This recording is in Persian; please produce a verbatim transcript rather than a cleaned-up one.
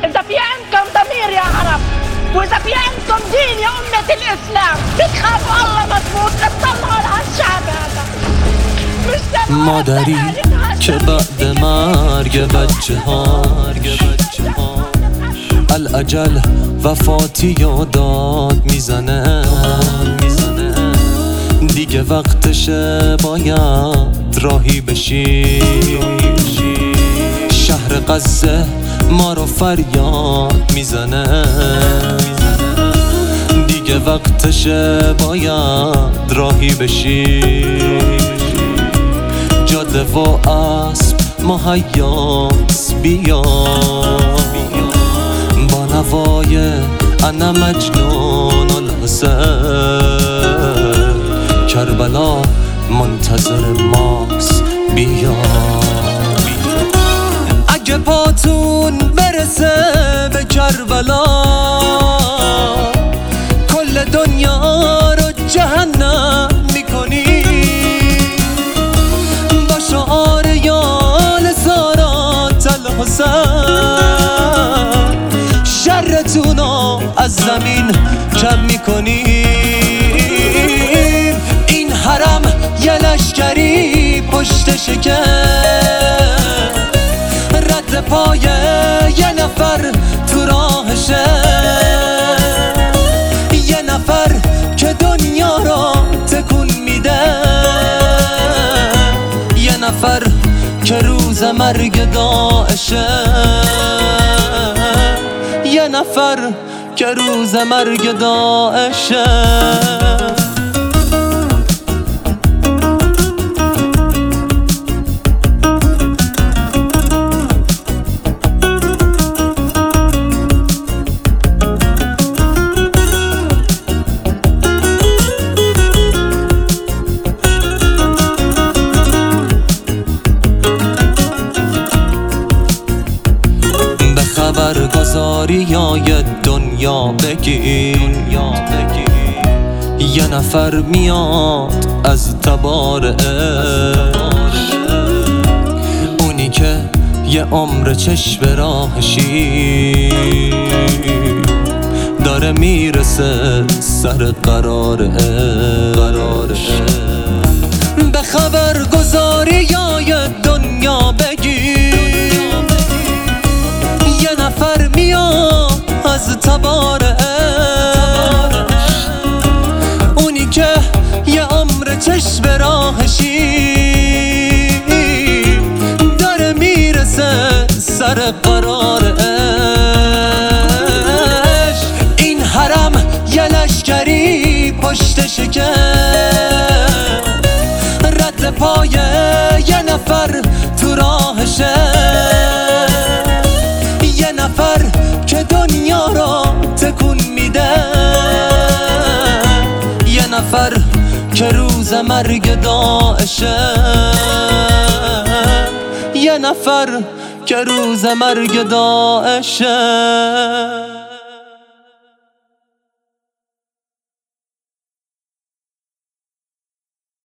إذا في عندكم ضمير يا عرب، وإذا في عندكم دين يا أمة الإسلام، بتخافوا الله مضبوط، اطلعوا على هالشعب هذا. مادری که بعد مرگ بچه هاش الاجل وفاتی یاداد میزنه، دیگه وقتشه باید راهی بشی. شهر غزه ما رو فریاد میزنه، دیگه وقتشه باید راهی بشی. جاده و اسب مهیاس بیا، با نوای انا مجنون الحسین. کربلا منتظر ماست بیا. اگه پاتون برسه به کربلا، کل دنیا رو جهنم میکنی. با شعار یا لسارات الحسین، شرتونو از زمین کم میکنی. این حرم یه لشکری پشت شکر، رد پای یه نفر تو راهشه. یه نفر که دنیا را تکون میده، یه نفر که روز مرگ داعشه. یه نفر که روز مرگ داعشه. خبرگزاری های دنیا بگی، یه نفر میاد از تبار عشق، اونی که یه عمر چشم راهشی، داره میرسه سر قرار عشق. به خبرگزاری های دنیا بگی، یه نفر میاد از تبار عشق، اونی که یه عمر چشم راهشی، داره میرسه سر قرار عشق. این حرم یه لشکری پشت شکر، رد پای یه نفر تو راهشه. یه نفر که دنیا را تکون میده، یه نفر که روز مرگ داعشه. یه نفر که روز مرگ داعشه.